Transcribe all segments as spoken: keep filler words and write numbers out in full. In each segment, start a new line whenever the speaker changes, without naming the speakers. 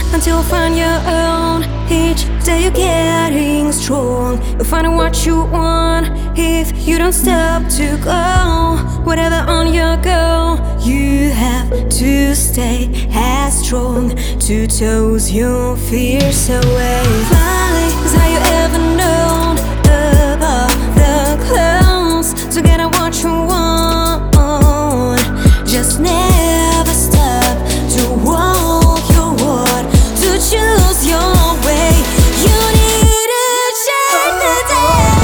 until you find your own. Each day you're getting strong. You'll find what you want if you don't stop to go. Whatever on your go, you have to stay as strong. To toes your fears away. Fly is how you ever known. Above the clouds, to get at what you want. Just never stop to walk your word, to choose your way. You need to change the day.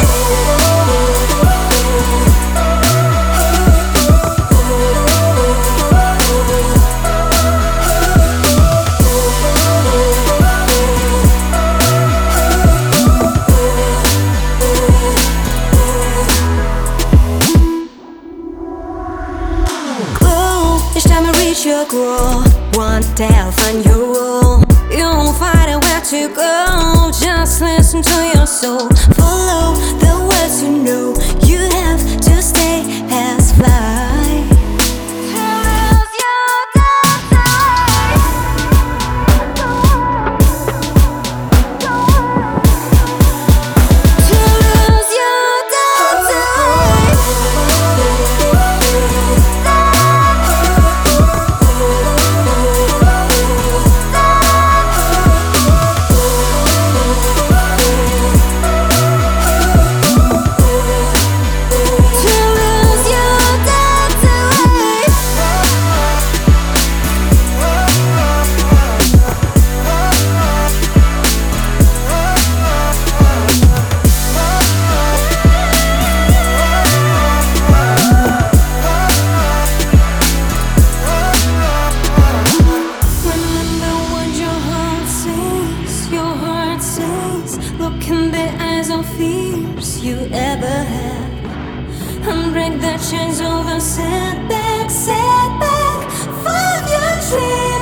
Glow each time you reach your goal. One day I'll find your role. You'll find out where to go. Just listen to your soul. Follow the words you know. You have to stay as fly. Look in the eyes of fears you ever had, and break the chains of a setback, setback. Find your dream.